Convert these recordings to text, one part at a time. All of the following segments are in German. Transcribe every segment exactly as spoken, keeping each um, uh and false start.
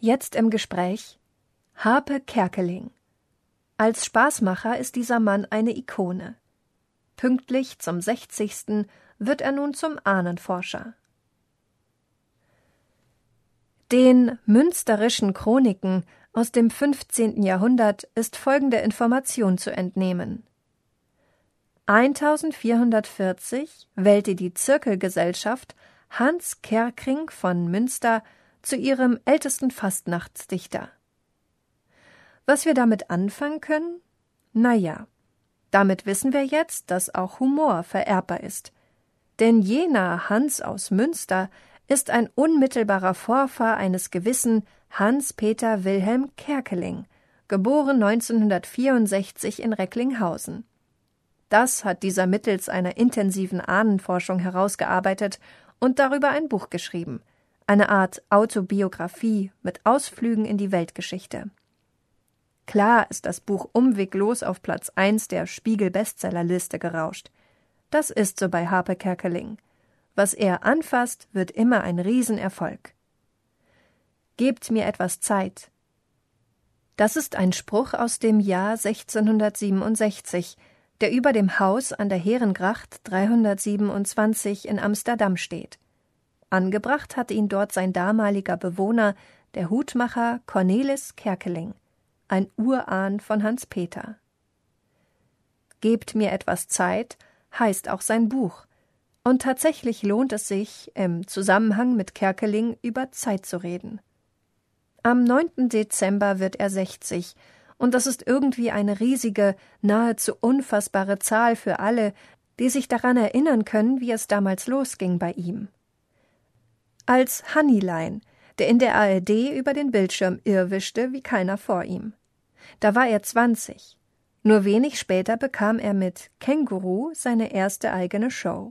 Jetzt im Gespräch Harpe Kerkeling. Als Spaßmacher ist dieser Mann eine Ikone. Pünktlich zum sechzigsten wird er nun zum Ahnenforscher. Den Münsterischen Chroniken aus dem fünfzehnten Jahrhundert ist folgende Information zu entnehmen. eintausendvierhundertvierzig wählte die Zirkelgesellschaft Hans Kerckring von Münster zu ihrem ältesten Fastnachtsdichter. Was wir damit anfangen können? Na ja, damit wissen wir jetzt, dass auch Humor vererbbar ist. Denn jener Hans aus Münster ist ein unmittelbarer Vorfahr eines gewissen Hans-Peter Wilhelm Kerkeling, geboren neunzehnhundertvierundsechzig in Recklinghausen. Das hat dieser mittels einer intensiven Ahnenforschung herausgearbeitet und darüber ein Buch geschrieben, eine Art Autobiografie mit Ausflügen in die Weltgeschichte. Klar ist das Buch umweglos auf Platz eins der Spiegel-Bestsellerliste gerauscht. Das ist so bei Harpe Kerkeling. Was er anfasst, wird immer ein Riesenerfolg. Gebt mir etwas Zeit. Das ist ein Spruch aus dem Jahr sechzehnhundertsiebenundsechzig, der über dem Haus an der Herengracht dreihundertsiebenundzwanzig in Amsterdam steht. Angebracht hat ihn dort sein damaliger Bewohner, der Hutmacher Cornelis Kerkeling, ein Urahn von Hans Peter. Gebt mir etwas Zeit heißt auch sein Buch, und tatsächlich lohnt es sich, im Zusammenhang mit Kerkeling über Zeit zu reden. Am neunten Dezember wird er sechzig, und das ist irgendwie eine riesige, nahezu unfassbare Zahl für alle, die sich daran erinnern können, wie es damals losging bei ihm. Als Hannilein, der in der A R D über den Bildschirm irrwischte wie keiner vor ihm. Da war er zwanzig. Nur wenig später bekam er mit Känguru seine erste eigene Show.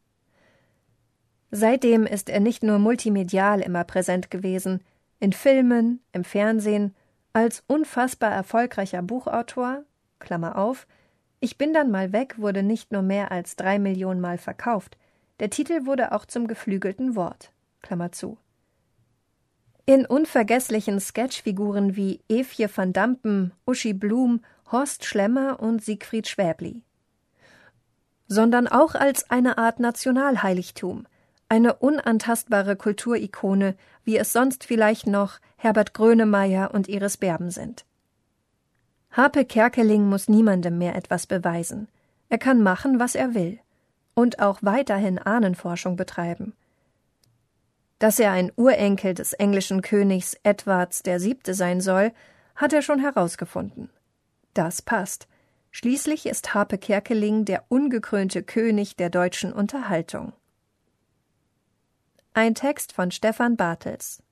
Seitdem ist er nicht nur multimedial immer präsent gewesen, in Filmen, im Fernsehen, als unfassbar erfolgreicher Buchautor, Klammer auf, Ich bin dann mal weg wurde nicht nur mehr als drei Millionen Mal verkauft, der Titel wurde auch zum geflügelten Wort, Klammer zu. In unvergesslichen Sketchfiguren wie Evje van Dampen, Uschi Blum, Horst Schlemmer und Siegfried Schwäbli. Sondern auch als eine Art Nationalheiligtum, eine unantastbare Kulturikone, wie es sonst vielleicht noch Herbert Grönemeyer und Iris Berben sind. Harpe Kerkeling muss niemandem mehr etwas beweisen. Er kann machen, was er will. Und auch weiterhin Ahnenforschung betreiben. Dass er ein Urenkel des englischen Königs Edwards der Siebte sein soll, hat er schon herausgefunden. Das passt. Schließlich ist Harpe Kerkeling der ungekrönte König der deutschen Unterhaltung. Ein Text von Stefan Bartels.